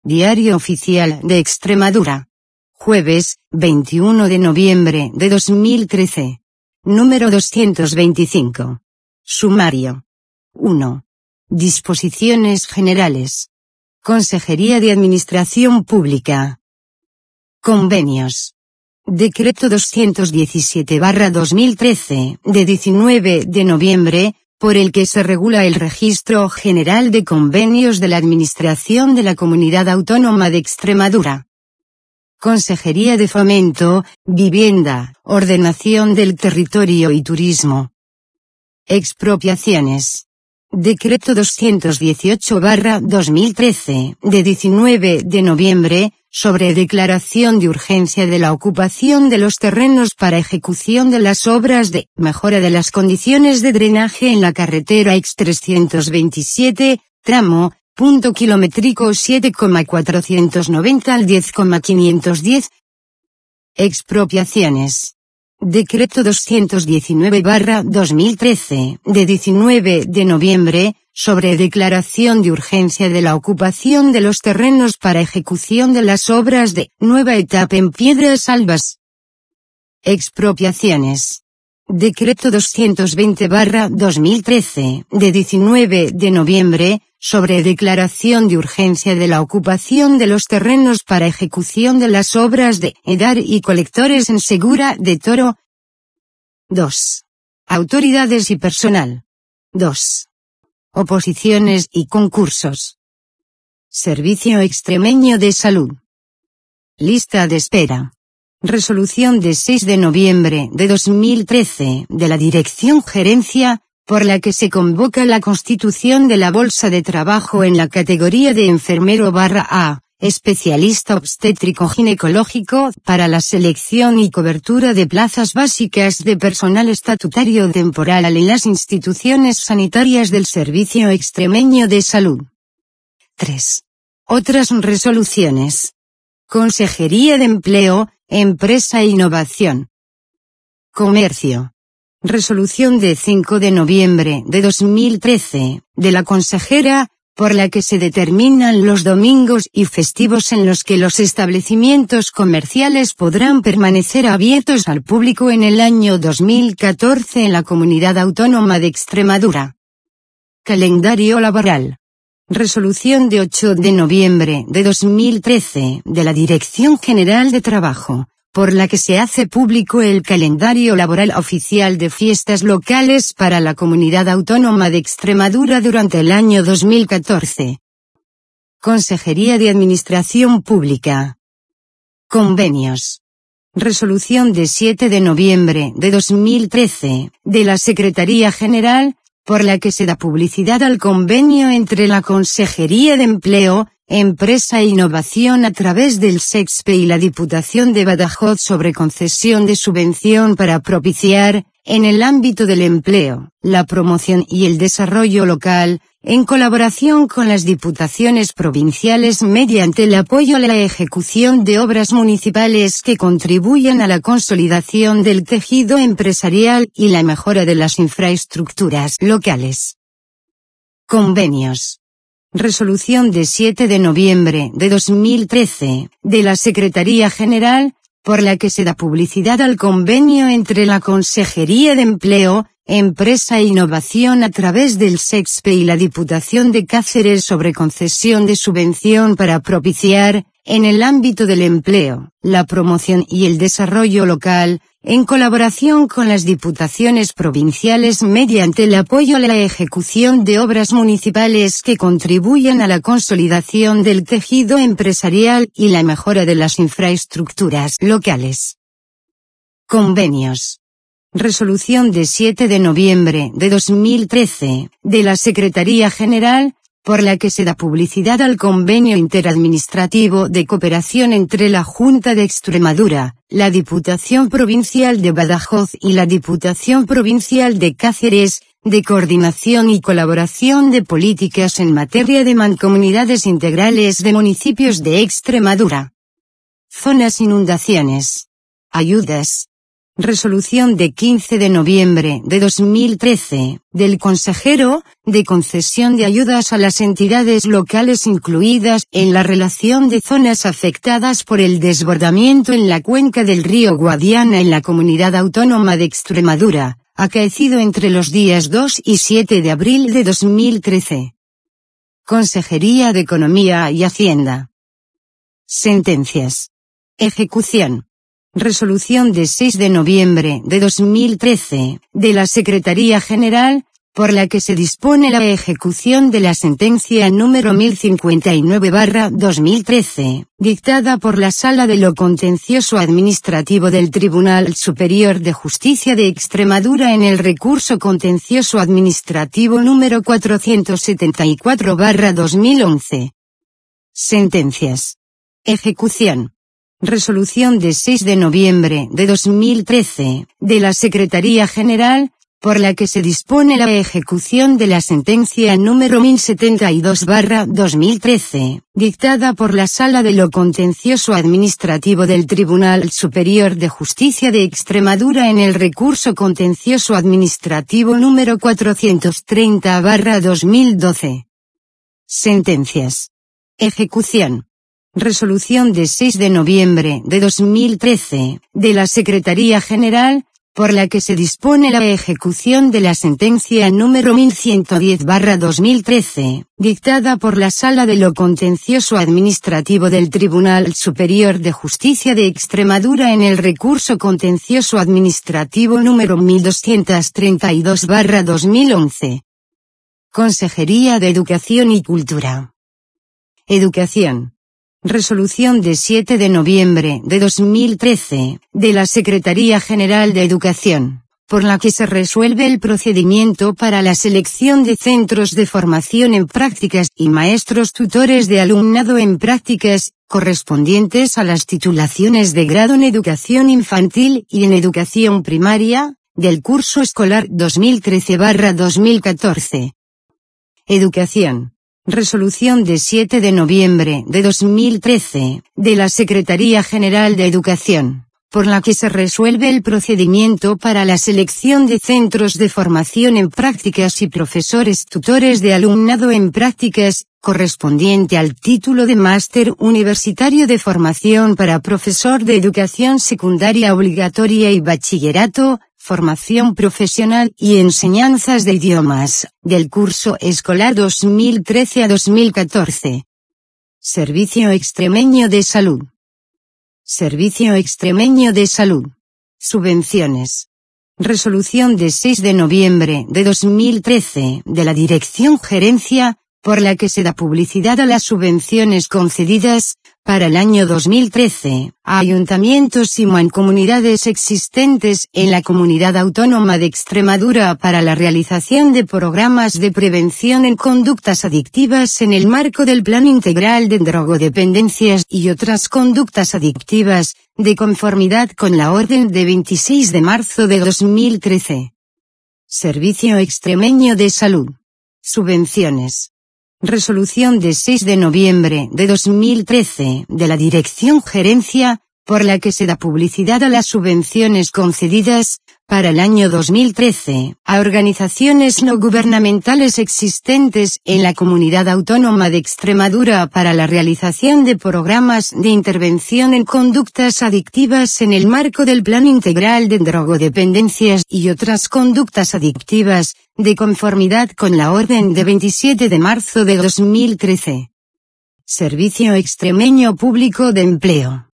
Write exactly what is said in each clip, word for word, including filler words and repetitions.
Diario Oficial de Extremadura. Jueves, veintiuno de noviembre de dos mil trece. Número doscientos veinticinco. Sumario. uno. Disposiciones generales. Consejería de Administración Pública. Convenios. Decreto doscientos diecisiete barra dos mil trece, de diecinueve de noviembre, por el que se regula el Registro General de Convenios de la Administración de la Comunidad Autónoma de Extremadura. Consejería de Fomento, Vivienda, Ordenación del Territorio y Turismo. Expropiaciones. Decreto doscientos dieciocho barra dos mil trece, de diecinueve de noviembre, sobre declaración de urgencia de la ocupación de los terrenos para ejecución de las obras de mejora de las condiciones de drenaje en la carretera X trescientos veintisiete, tramo, punto kilométrico siete coma cuatrocientos noventa al diez coma quinientos diez. Expropiaciones. Decreto doscientos diecinueve barra dos mil trece, de diecinueve de noviembre, sobre declaración de urgencia de la ocupación de los terrenos para ejecución de las obras de nueva etapa en Piedras Albas. Expropiaciones. Decreto doscientos veinte barra dos mil trece, de diecinueve de noviembre, sobre declaración de urgencia de la ocupación de los terrenos para ejecución de las obras de Edar y colectores en Segura de Toro. dos. Autoridades y personal. dos. Oposiciones y concursos. Servicio Extremeño de Salud. Lista de espera. Resolución de seis de noviembre de dos mil trece de la Dirección Gerencia, por la que se convoca la constitución de la Bolsa de Trabajo en la categoría de enfermero barra A, especialista obstétrico-ginecológico, para la selección y cobertura de plazas básicas de personal estatutario temporal en las instituciones sanitarias del Servicio Extremeño de Salud. tres. Otras resoluciones. Consejería de Empleo, Empresa e Innovación. Comercio. Resolución de cinco de noviembre de dos mil trece, de la consejera, por la que se determinan los domingos y festivos en los que los establecimientos comerciales podrán permanecer abiertos al público en el año dos mil catorce en la Comunidad Autónoma de Extremadura. Calendario laboral. Resolución de ocho de noviembre de dos mil trece, de la Dirección General de Trabajo, por la que se hace público el calendario laboral oficial de fiestas locales para la Comunidad Autónoma de Extremadura durante el año dos mil catorce. Consejería de Administración Pública. Convenios. Resolución de siete de noviembre de dos mil trece, de la Secretaría General, por la que se da publicidad al convenio entre la Consejería de Empleo, Empresa e Innovación a través del SEXPE y la Diputación de Badajoz sobre concesión de subvención para propiciar, en el ámbito del empleo, la promoción y el desarrollo local, en colaboración con las diputaciones provinciales mediante el apoyo a la ejecución de obras municipales que contribuyan a la consolidación del tejido empresarial y la mejora de las infraestructuras locales. Convenios. Resolución de siete de noviembre de dos mil trece, de la Secretaría General, por la que se da publicidad al convenio entre la Consejería de Empleo, Empresa e Innovación a través del SEXPE y la Diputación de Cáceres sobre concesión de subvención para propiciar, en el ámbito del empleo, la promoción y el desarrollo local, en colaboración con las diputaciones provinciales mediante el apoyo a la ejecución de obras municipales que contribuyan a la consolidación del tejido empresarial y la mejora de las infraestructuras locales. Convenios. Resolución de siete de noviembre de dos mil trece, de la Secretaría General, por la que se da publicidad al convenio interadministrativo de cooperación entre la Junta de Extremadura, la Diputación Provincial de Badajoz y la Diputación Provincial de Cáceres, de coordinación y colaboración de políticas en materia de mancomunidades integrales de municipios de Extremadura. Zonas inundaciones. Ayudas. Resolución de quince de noviembre de dos mil trece, del Consejero, de concesión de ayudas a las entidades locales incluidas en la relación de zonas afectadas por el desbordamiento en la cuenca del río Guadiana en la Comunidad Autónoma de Extremadura, acaecido entre los días dos y siete de abril de dos mil trece. Consejería de Economía y Hacienda. Sentencias. Ejecución. Resolución de seis de noviembre de dos mil trece, de la Secretaría General, por la que se dispone la ejecución de la sentencia número mil cincuenta y nueve barra dos mil trece, dictada por la Sala de lo Contencioso Administrativo del Tribunal Superior de Justicia de Extremadura en el recurso contencioso administrativo número cuatrocientos setenta y cuatro barra dos mil once. Sentencias. Ejecución. Resolución de seis de noviembre de dos mil trece, de la Secretaría General, por la que se dispone la ejecución de la sentencia número mil setenta y dos barra dos mil trece, dictada por la Sala de lo Contencioso Administrativo del Tribunal Superior de Justicia de Extremadura en el recurso contencioso administrativo número cuatrocientos treinta barra dos mil doce. Sentencias. Ejecución. Resolución de seis de noviembre de dos mil trece, de la Secretaría General, por la que se dispone la ejecución de la sentencia número mil ciento diez barra dos mil trece, dictada por la Sala de lo Contencioso Administrativo del Tribunal Superior de Justicia de Extremadura en el recurso contencioso administrativo número mil doscientos treinta y dos barra dos mil once. Consejería de Educación y Cultura. Educación. Resolución de siete de noviembre de dos mil trece, de la Secretaría General de Educación, por la que se resuelve el procedimiento para la selección de centros de formación en prácticas y maestros tutores de alumnado en prácticas, correspondientes a las titulaciones de grado en Educación Infantil y en Educación Primaria, del curso escolar dos mil trece barra dos mil catorce. Educación. Resolución de siete de noviembre de dos mil trece, de la Secretaría General de Educación, por la que se resuelve el procedimiento para la selección de centros de formación en prácticas y profesores tutores de alumnado en prácticas, correspondiente al título de Máster Universitario de Formación para Profesor de Educación Secundaria Obligatoria y Bachillerato, Formación Profesional y Enseñanzas de Idiomas, del curso escolar dos mil trece a dos mil catorce. Servicio Extremeño de Salud. Servicio Extremeño de Salud. Subvenciones. Resolución de seis de noviembre de dos mil trece, de la Dirección Gerencia, por la que se da publicidad a las subvenciones concedidas, para el año dos mil trece, a ayuntamientos y mancomunidades existentes en la Comunidad Autónoma de Extremadura para la realización de programas de prevención en conductas adictivas en el marco del Plan Integral de Drogodependencias y otras conductas adictivas, de conformidad con la Orden de veintiséis de marzo de dos mil trece. Servicio Extremeño de Salud. Subvenciones. Resolución de seis de noviembre de dos mil trece, de la Dirección Gerencia, por la que se da publicidad a las subvenciones concedidas, para el año dos mil trece, a organizaciones no gubernamentales existentes en la Comunidad Autónoma de Extremadura para la realización de programas de intervención en conductas adictivas en el marco del Plan Integral de Drogodependencias y otras conductas adictivas, de conformidad con la Orden de veintisiete de marzo de dos mil trece. Servicio Extremeño Público de Empleo.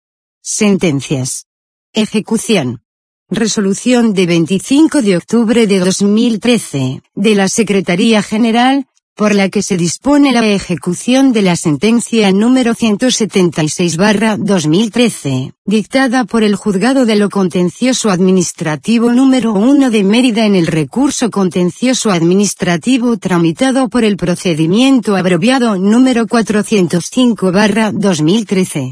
Sentencias. Ejecución. Resolución de veinticinco de octubre de dos mil trece, de la Secretaría General, por la que se dispone la ejecución de la sentencia número ciento setenta y seis barra dos mil trece, dictada por el Juzgado de lo Contencioso Administrativo número uno de Mérida en el recurso contencioso administrativo tramitado por el procedimiento abreviado número cuatrocientos cinco barra dos mil trece.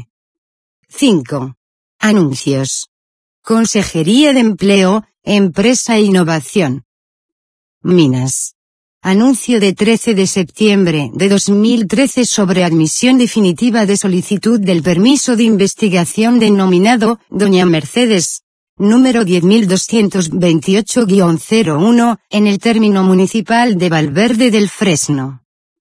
cinco. Anuncios. Consejería de Empleo, Empresa e Innovación. Minas. Anuncio de trece de septiembre de dos mil trece sobre admisión definitiva de solicitud del permiso de investigación denominado Doña Mercedes número diez mil doscientos veintiocho guion cero uno, en el término municipal de Valverde del Fresno.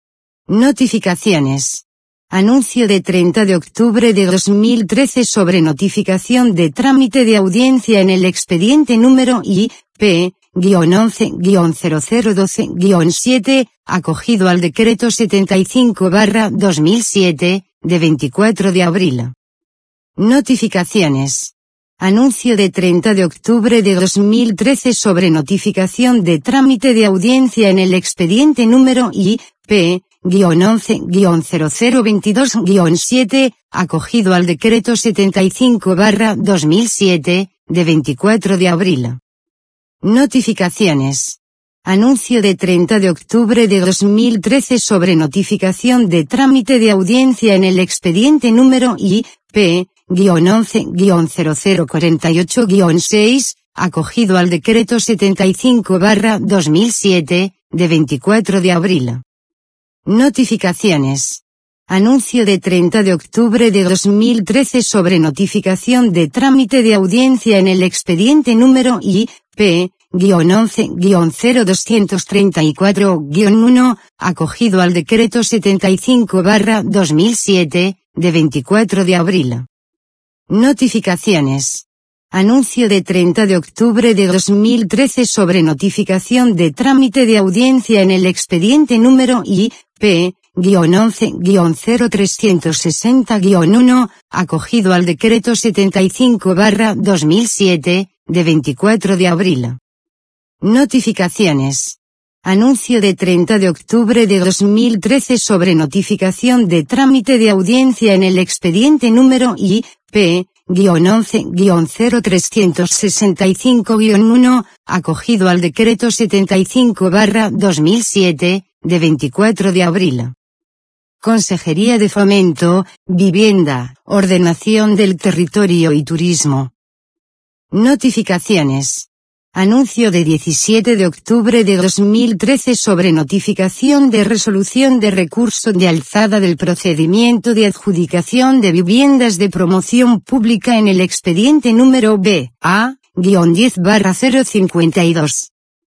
Notificaciones. Anuncio de treinta de octubre de dos mil trece sobre notificación de trámite de audiencia en el expediente número I P once cero cero doce siete, acogido al decreto setenta y cinco barra dos mil siete, de veinticuatro de abril. Notificaciones. Anuncio de treinta de octubre de dos mil trece sobre notificación de trámite de audiencia en el expediente número I P once cero cero veintidós siete, acogido al decreto setenta y cinco barra dos mil siete, de veinticuatro de abril. Notificaciones. Anuncio de treinta de octubre de dos mil trece sobre notificación de trámite de audiencia en el expediente número I P once cero cero cuarenta y ocho seis, acogido al decreto setenta y cinco barra dos mil siete, de veinticuatro de abril. Notificaciones. Anuncio de treinta de octubre de dos mil trece sobre notificación de trámite de audiencia en el expediente número I P once cero doscientos treinta y cuatro uno, acogido al decreto setenta y cinco barra dos mil siete, de veinticuatro de abril. Notificaciones. Anuncio de treinta de octubre de dos mil trece sobre notificación de trámite de audiencia en el expediente número I P once cero trescientos sesenta uno, acogido al decreto setenta y cinco barra dos mil siete, de veinticuatro de abril. Notificaciones. Anuncio de treinta de octubre de dos mil trece sobre notificación de trámite de audiencia en el expediente número I P once cero trescientos sesenta y cinco uno, acogido al decreto setenta y cinco barra dos mil siete, de veinticuatro de abril. Consejería de Fomento, Vivienda, Ordenación del Territorio y Turismo. Notificaciones. Anuncio de diecisiete de octubre de dos mil trece sobre notificación de resolución de recurso de alzada del procedimiento de adjudicación de viviendas de promoción pública en el expediente número B A diez barra cero cincuenta y dos.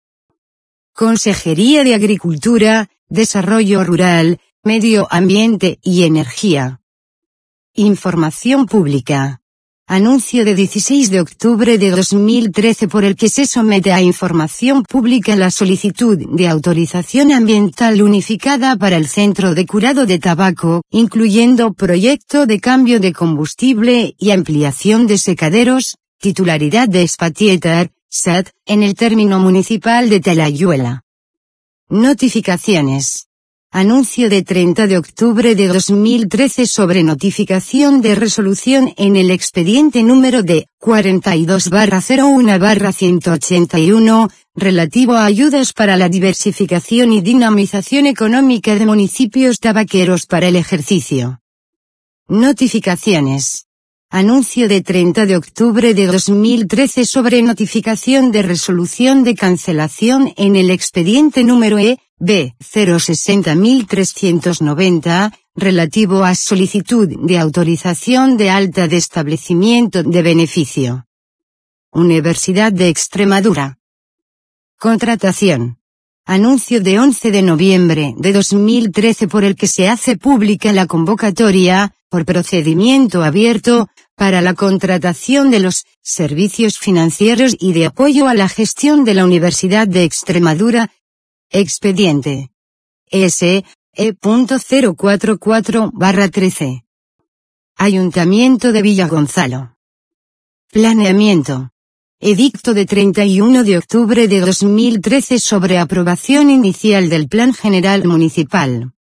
Consejería de Agricultura, Desarrollo Rural, Medio Ambiente y Energía. Información pública. Anuncio de dieciséis de octubre de dos mil trece por el que se somete a información pública la solicitud de autorización ambiental unificada para el Centro de Curado de Tabaco, incluyendo proyecto de cambio de combustible y ampliación de secaderos, titularidad de Spatieter, S A T, en el término municipal de Talayuela. Notificaciones. Anuncio de treinta de octubre de dos mil trece sobre notificación de resolución en el expediente número D cuarenta y dos barra cero uno barra ciento ochenta y uno, relativo a ayudas para la diversificación y dinamización económica de municipios tabaqueros para el ejercicio. Notificaciones. Anuncio de treinta de octubre de dos mil trece sobre notificación de resolución de cancelación en el expediente número E B cero sesenta mil trescientos noventa, relativo a solicitud de autorización de alta de establecimiento de beneficio. Universidad de Extremadura. Contratación. Anuncio de once de noviembre de dos mil trece por el que se hace pública la convocatoria, por procedimiento abierto, para la contratación de los servicios financieros y de apoyo a la gestión de la Universidad de Extremadura. Expediente S E cero cuarenta y cuatro barra trece. Ayuntamiento de Villagonzalo. Planeamiento. Edicto de treinta y uno de octubre de dos mil trece sobre aprobación inicial del Plan General Municipal.